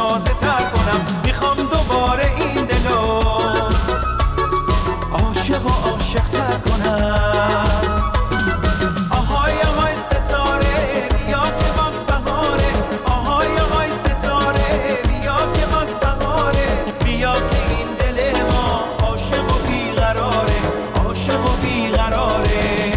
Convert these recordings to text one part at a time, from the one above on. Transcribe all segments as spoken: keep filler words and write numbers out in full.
تازه تر کنم. میخوام دوباره این دلو عاشق و عاشق تر کنم. آهای آهای ستاره بیا که باز بهاره، آهای آهای ستاره بیا که باز بهاره، بیا که این دل ما عاشق و بیقراره، عاشق و بیقراره.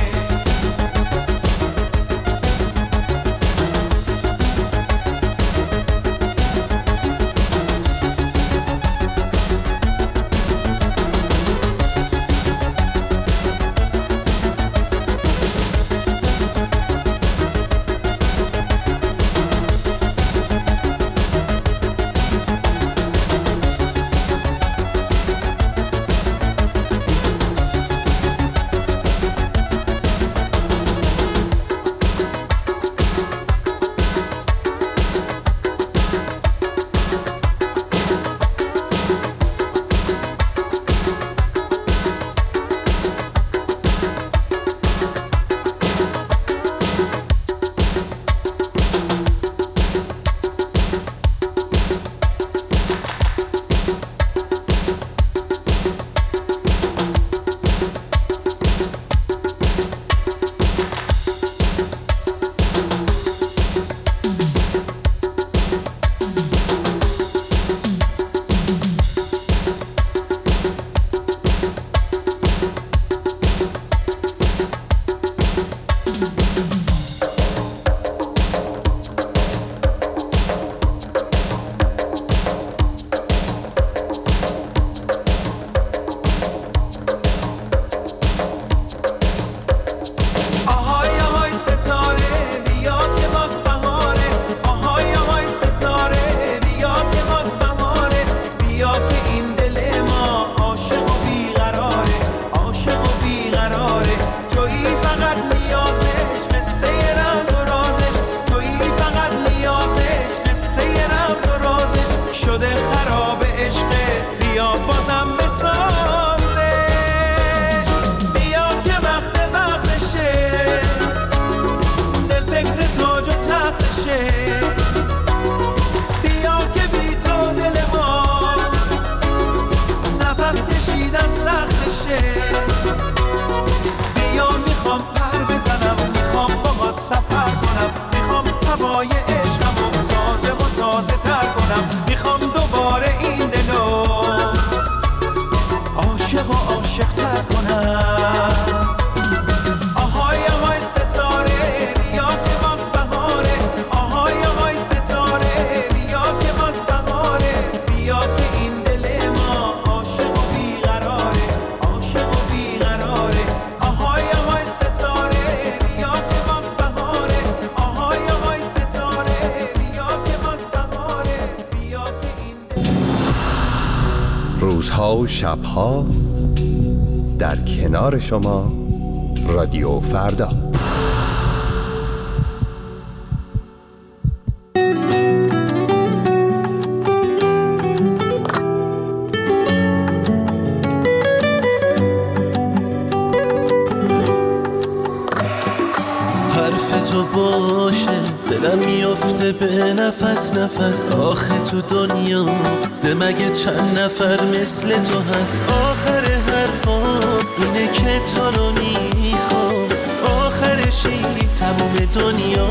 روزها و شبها در کنار شما رادیو فردا. حرف تو باشه دلم میفته به نفس نفس، آخه تو دنیا ده مگه چند نفر مثل تو هست. آخر حرفام اینه که تو رو میخوام، آخرشی تموم دنیا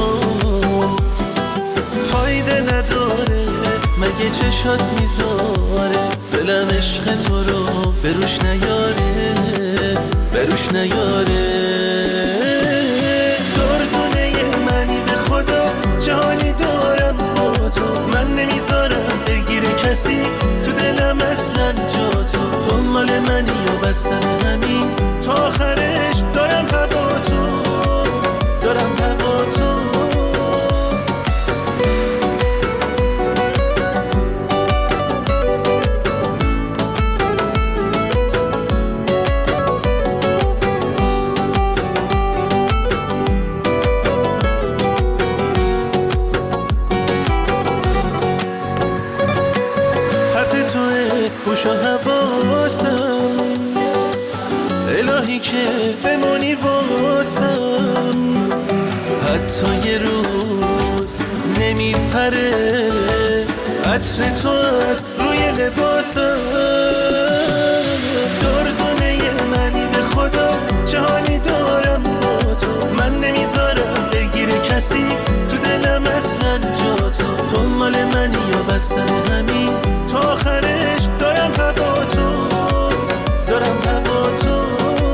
فایده نداره، مگه چشات میذاره دلم عشق تو رو بروش نیاره، بروش نیاره. جانی دارم با تو، من نمیذارم بگیره کسی تو دلم اصلا جا تو. تو مال منی و بستن همین تا آخرش دارم هوا تو، دارم هوا تو. خوش و حواسم الهی که بمونی واسم، حتی یه روز نمیپره عطر تو از روی لباسم. دردونه منی به خدا جهانی دارم با تو، من نمیذارم بگیره کسی تو دلم اصلا جا تو. تو مال منی یا بستن همین تا آخرش دارم هوا تو، دارم هوا تو.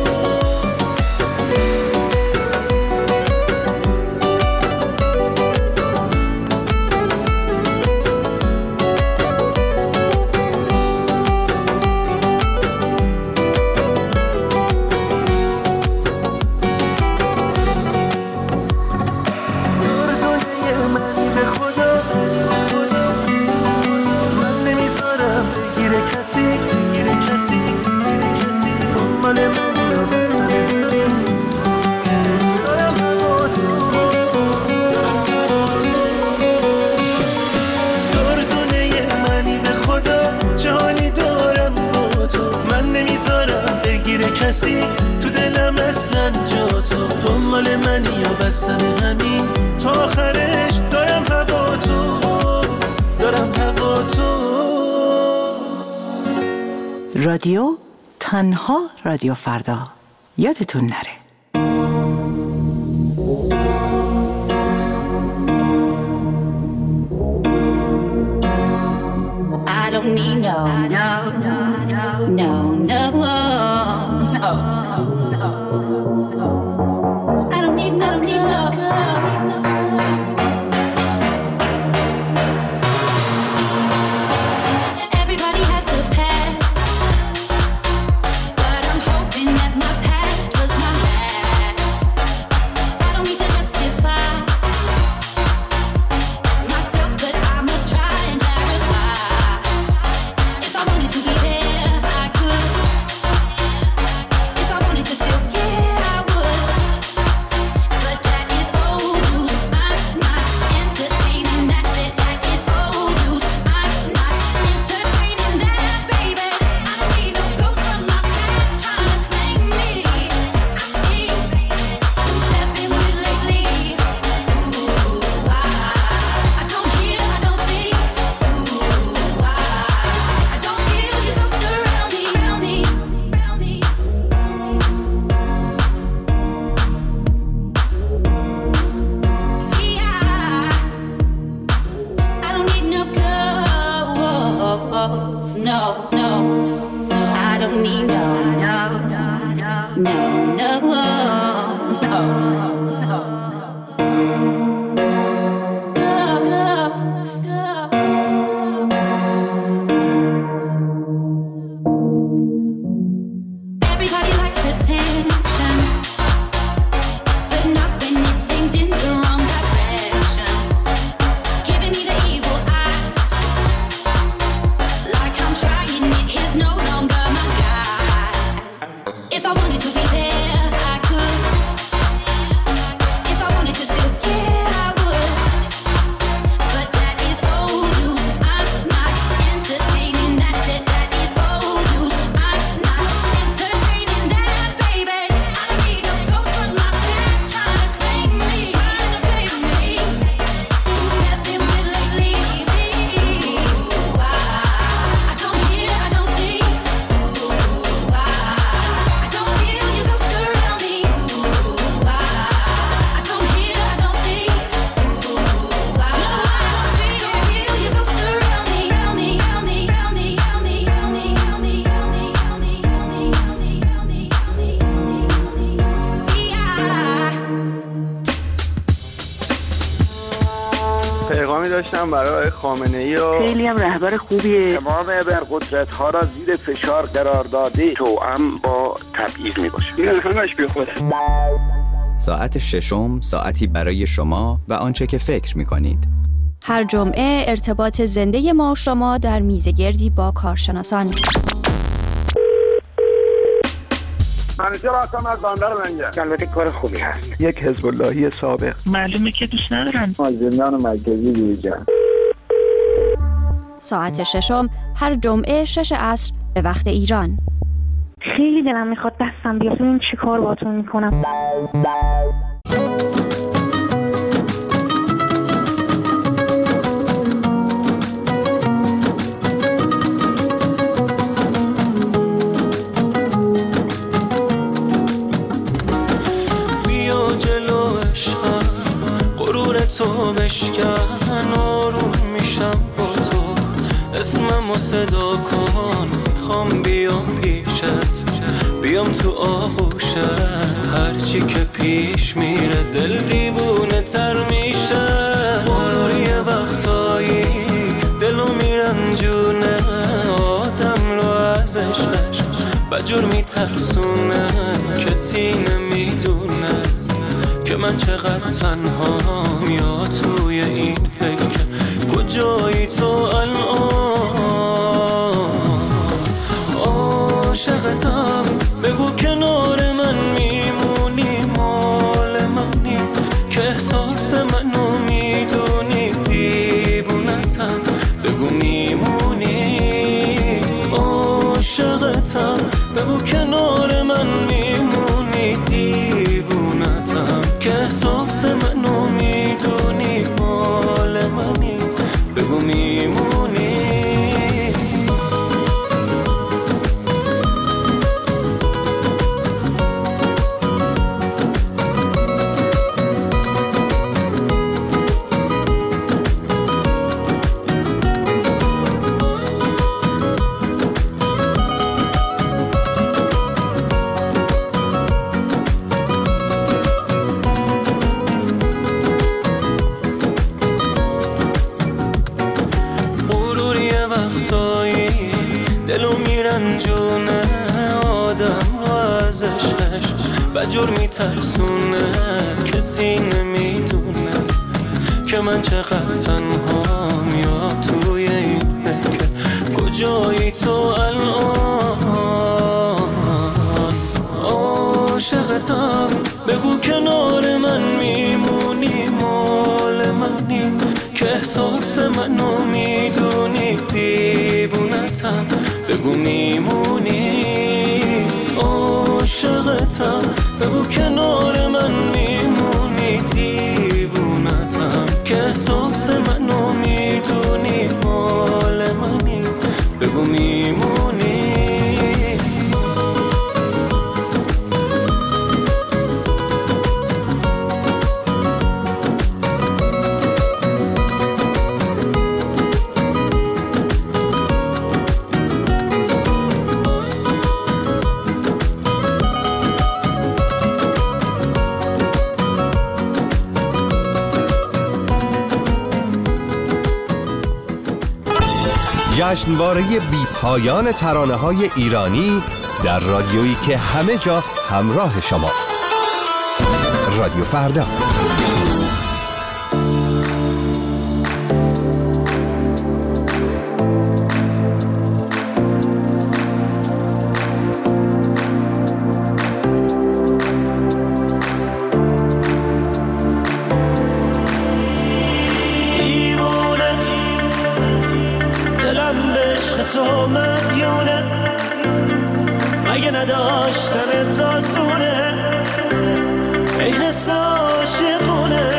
کسی تو دلم اصلا جا تو. تو مال منی یا بستن همین تا آخرش دارم هوا تو، دارم هوا تو. رادیو تنها رادیو فردا، یادتون نره. I don't need no, no, no, no, no, no, no, no. I don't need no, need no. Everybody has a past, but I'm hoping that my past was my last. I don't need to justify myself, but I must try and clarify. If I wanted to be there, I could. If I wanted to still care, I would. But that is old news. I'm not entertaining. That's it. That is old news. I'm not entertaining that, baby. I don't need no ghosts from my past trying to claim me. I see who they've been with lately. Ooh, I, I don't hear, I don't see. Ooh, I, I don't feel your ghost around me, around me, around me. Yeah, I don't need no ghosts, no, no. I don't need no, no, no, no, no, no, no. Ghosts. Everybody likes attention, but not when it's aimed in the wrong direction. Giving me the evil eye, like I'm trying it. He's no longer my guy. If I wanted to be there, I could. If I wanted to still care, I would. But that is old news. I'm not entertaining. That's it. That is old news. I'm not entertaining that, baby. I don't need no ghosts from my past trying to claim me, trying to claim me. Who have been with lately? Ooh, I, I don't hear, I don't see. Ooh, I, I don't feel your ghost around me. Ooh, I, I don't hear, I don't see. Ooh, I, no, I don't feel, feel your ghost around me, around me, around me, around me, around me, around me, around me, around me, around me, around me, around me, around me, around me, around me, around me. See, I پیغامی داشتم برای خامنه‌ای و خیلی هم رهبر خوبیه. تمام ابرقدرت‌ها را زیر فشار قرار داده، توأم با تبعیض میباشه. این همش بی خوده. ساعت ششم، ساعتی برای شما و آنچه که فکر می‌کنید. هر جمعه ارتباط زنده ما و شما در میزگردی با کارشناسان. منیجر هستم از بندر منگه. البته کار خوبی هست. یک حزب اللهی سابق. معلومه که دوست ندارن. از زندان مرکزی بیرون. ساعت ششم هر جمعه شش عصر به وقت ایران. خیلی دلم میخواد دستم بیاد. این چی کار باهاتون میکنم؟ اسممو صدا کن، میخوام بیام پیشت، بیام تو آغوشت. هرچی که پیش میره دل دیوونه تر میشه. مرور یه وقتایی دلو میرنجونه، آدم رو از عشقش بجور میترسونه. کسی نمیدونه که من چقدر تنهام، یا توی این فکر کجایی تو الان. عاشقتم بگو کنار من میمونی، مال منی که احساس منو میدونی. دیوونتم بگو میمونی. عاشقتم بگو کنار من میمونی. دیوونتم که احساس منو میدونی، مال منی بگو میمونی. رنجونه، آدم رو از عشقش بجور میترسونه. کسی نمیدونه که من چقدر تنهام، یا توی این فکر کجایی تو الان. عاشقتم بگو کنار من میمونی، مال منی که احساس منو میدونی. دیوونتم بگو میمونی. عاشقتم بگو کنار من میمونی. دیوونتم که احساس منو میدونی، مال منی بگو میمونی. جشنواره بی پایان ترانه‌های ایرانی در رادیویی که همه جا همراه شماست. رادیو فردا. تو مدیونه مگه نداشتن تاسونه، ای حس عاشقونه.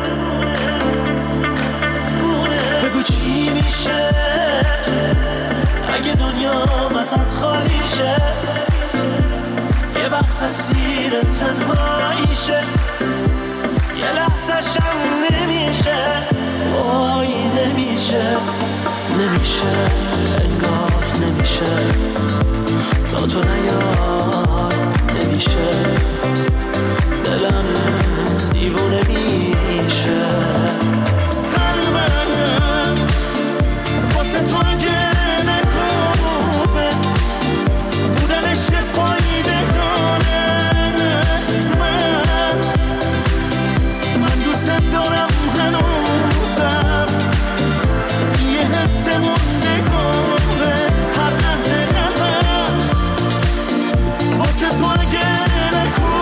بگو چی میشه اگه دنیا ازت خالی شه، یه وقت اسیر تنهاییشه، یه لحظه شم نمیشه. وای نمیشه نمیشه انگار نمیشه، تا تو نیای نمیشه، دلم دیوونه میشه. قلبم واسه تو اگه نکنه بودنش فایده داره. من من دوست دارم هنوزم، یه حس مونده کنه هر لحظه نفر واسه تو اگه نکنه.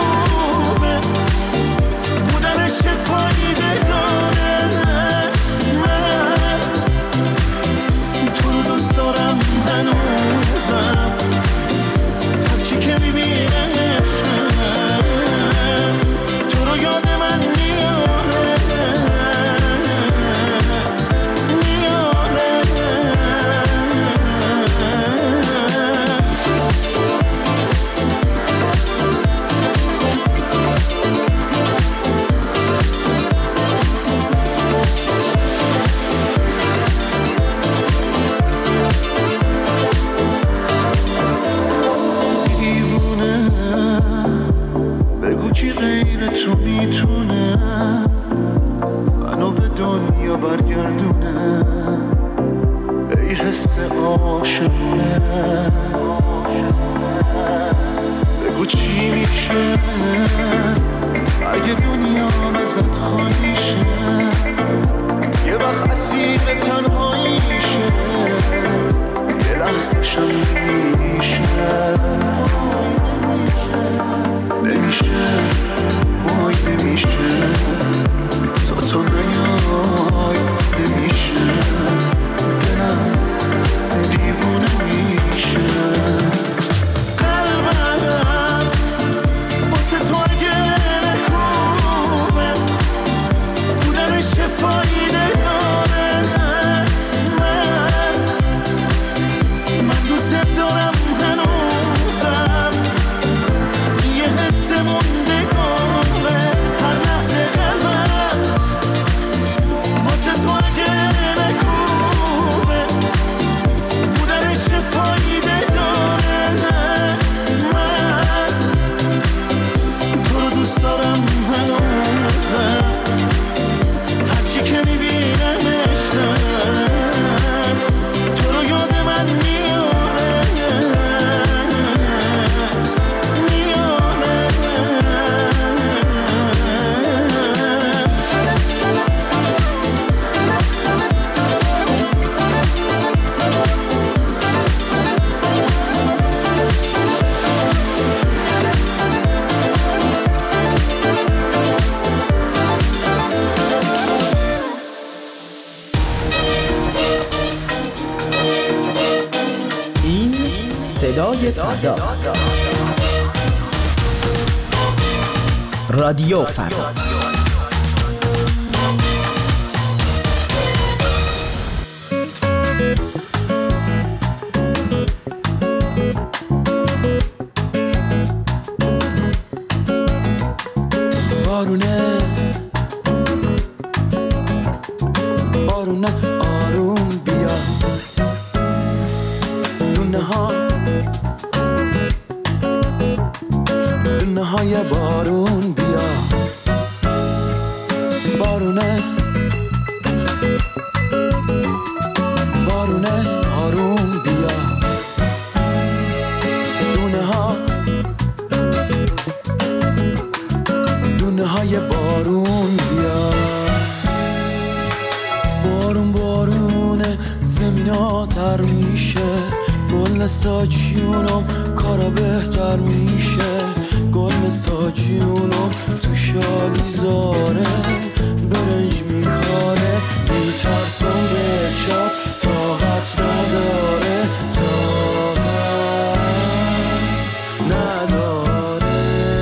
عاشقونه. بگو چی میشه اگه دنیا ازت خالی شه، یه وقت اسیر تنهاییشه، یه لحظه شم نمیشه. نمیشه وای نمیشه تا تو نیای، نمیشه دلم دیوونه میشه. قلبم واسه تو اگه نکوبه بودنش چه فایده داره. من من دوست دارم هنوزم، یه حس موندگاره هر لحظه قلبم واسه تو اگه نکوبه بودنش چه فایده داره. من تو رو دوست دارم هنوزم، هرچی که میبینمش دارم تو رو یاد من میاره میاره. این صدای فرداست. رادیو فردا. بارونه بارونه آروم بیا، دونه ها دونه های بارون بیا. بارونه بارونه آروم بیا، دونه ها دونه های بارون بیا. بارون بارونه زمینا تر میشه، گل ساجیونم کارا بهتر میشه. گل ساجیونم تو شالیزاره برنج میکاره، میترسم به چپ طاقت نداره، طاقت نداره.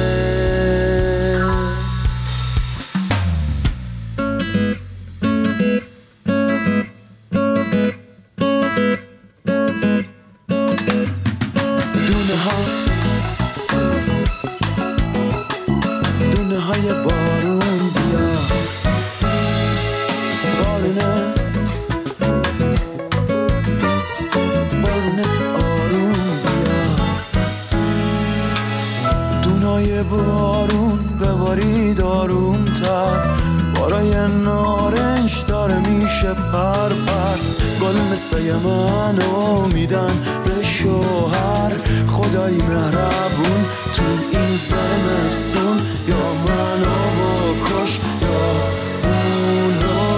دونه ها دونه های بارون بیا. بارونه بارونه آروم بیا. دونای بارون ببارید آروم تر، بارای نارنج داره میشه پر پر. گل مثل منو میدن به شوهر، خدای مهربون تو این زمستون، یا منو بکش یا اونو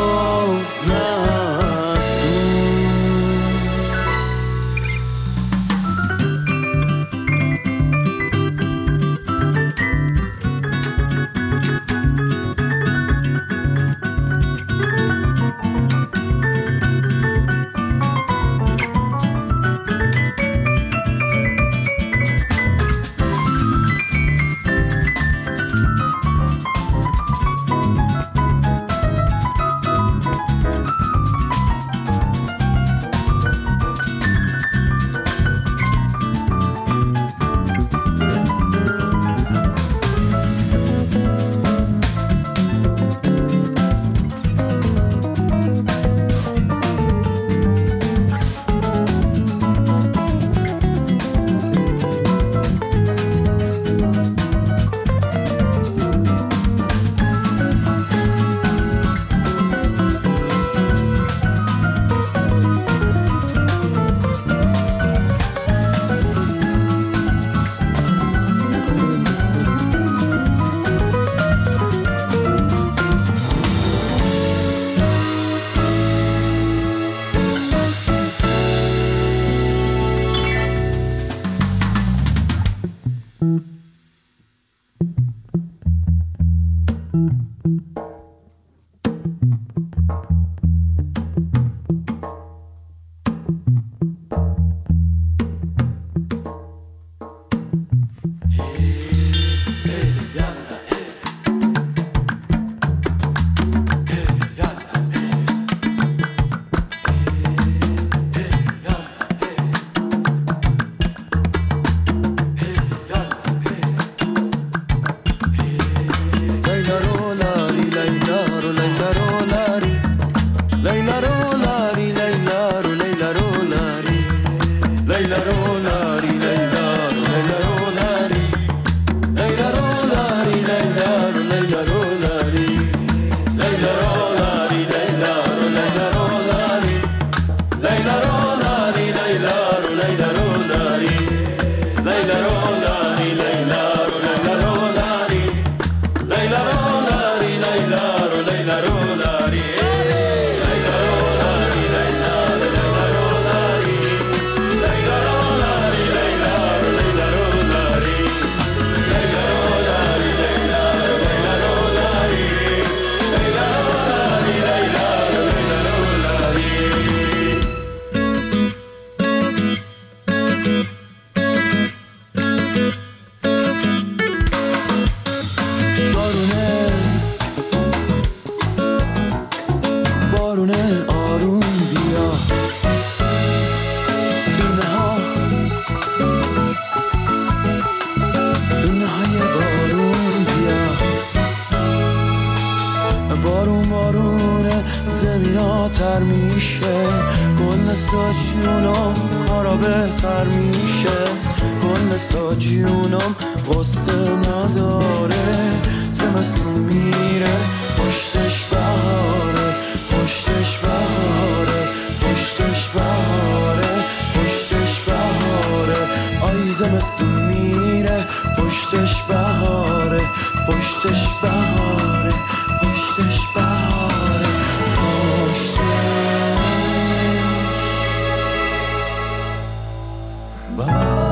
نستون. لیلا رو لاری لیلا رو لیلا رو لاری لیلا رو لاری لیلا رو لیلا رو لاری لیلا رو لاری لیلا رو لیلا رو لاری لیلا رو لاری لیلا رو لیلا رو لاری لیلا رو لاری لیلا رو لیلا رو لاری لیلا رو لاری لیلا رو لیلا رو لاری تر میشه گل ساجیونم کارا بهتر میشه گل ساجیونم قصه نداره زمستون میره پشتش بهاره پشتش بهاره پشتش بهاره پشتش بهاره آی زمستون میره پشتش بهاره پشتش بهاره پشتش بهاره پشتش بهاره